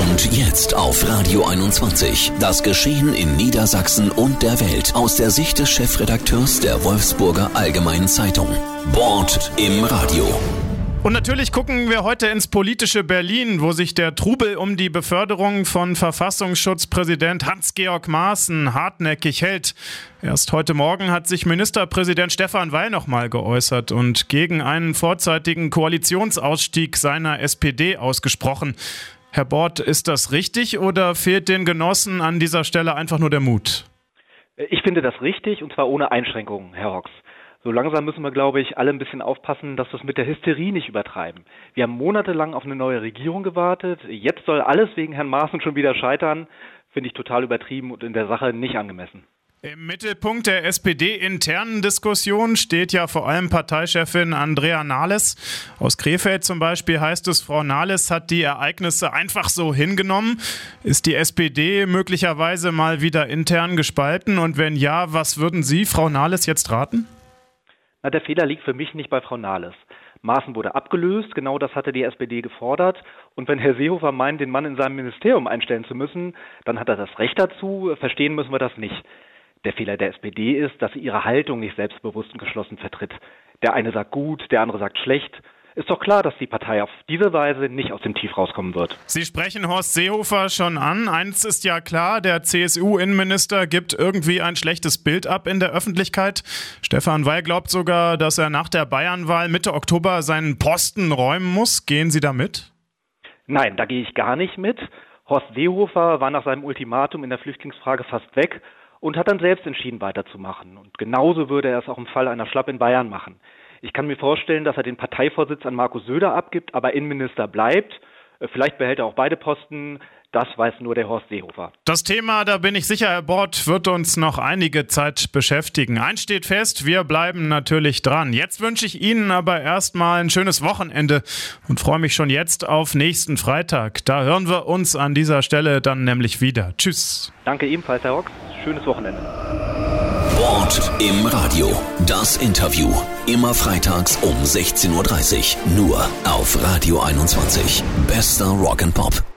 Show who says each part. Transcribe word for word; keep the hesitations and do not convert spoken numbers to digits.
Speaker 1: Und jetzt auf Radio einundzwanzig. Das Geschehen in Niedersachsen und der Welt aus der Sicht des Chefredakteurs der Wolfsburger Allgemeinen Zeitung. Bord im Radio.
Speaker 2: Und natürlich gucken wir heute ins politische Berlin, wo sich der Trubel um die Beförderung von Verfassungsschutzpräsident Hans-Georg Maaßen hartnäckig hält. Erst heute Morgen hat sich Ministerpräsident Stefan Weil nochmal geäußert und gegen einen vorzeitigen Koalitionsausstieg seiner S P D ausgesprochen. Herr Bord, ist das richtig oder fehlt den Genossen an dieser Stelle einfach nur der Mut?
Speaker 3: Ich finde das richtig und zwar ohne Einschränkungen, Herr Rox. So langsam müssen wir, glaube ich, alle ein bisschen aufpassen, dass wir es mit der Hysterie nicht übertreiben. Wir haben monatelang auf eine neue Regierung gewartet. Jetzt soll alles wegen Herrn Maaßen schon wieder scheitern. Finde ich total übertrieben und in der Sache nicht angemessen.
Speaker 2: Im Mittelpunkt der S P D-internen Diskussion steht ja vor allem Parteichefin Andrea Nahles. Aus Krefeld zum Beispiel heißt es, Frau Nahles hat die Ereignisse einfach so hingenommen. Ist die S P D möglicherweise mal wieder intern gespalten? Und wenn ja, was würden Sie, Frau Nahles, jetzt raten?
Speaker 3: Na, der Fehler liegt für mich nicht bei Frau Nahles. Maaßen wurde abgelöst, genau das hatte die S P D gefordert. Und wenn Herr Seehofer meint, den Mann in seinem Ministerium einstellen zu müssen, dann hat er das Recht dazu. Verstehen müssen wir das nicht. Der Fehler der S P D ist, dass sie ihre Haltung nicht selbstbewusst und geschlossen vertritt. Der eine sagt gut, der andere sagt schlecht. Ist doch klar, dass die Partei auf diese Weise nicht aus dem Tief rauskommen wird.
Speaker 2: Sie sprechen Horst Seehofer schon an. Eins ist ja klar, der C S U-Innenminister gibt irgendwie ein schlechtes Bild ab in der Öffentlichkeit. Stefan Weil glaubt sogar, dass er nach der Bayernwahl Mitte Oktober seinen Posten räumen muss. Gehen Sie da mit?
Speaker 3: Nein, da gehe ich gar nicht mit. Horst Seehofer war nach seinem Ultimatum in der Flüchtlingsfrage fast weg und hat dann selbst entschieden, weiterzumachen. Und genauso würde er es auch im Fall einer Schlapp in Bayern machen. Ich kann mir vorstellen, dass er den Parteivorsitz an Markus Söder abgibt, aber Innenminister bleibt. Vielleicht behält er auch beide Posten. Das weiß nur der Horst Seehofer.
Speaker 2: Das Thema, da bin ich sicher, Herr Bord, wird uns noch einige Zeit beschäftigen. Eins steht fest, wir bleiben natürlich dran. Jetzt wünsche ich Ihnen aber erstmal ein schönes Wochenende und freue mich schon jetzt auf nächsten Freitag. Da hören wir uns an dieser Stelle dann nämlich wieder. Tschüss.
Speaker 3: Danke ebenfalls, Herr Rox. Schönes Wochenende.
Speaker 1: Bord im Radio. Das Interview. Immer freitags um sechzehn Uhr dreißig. Nur auf Radio einundzwanzig. Bester Rock and Pop.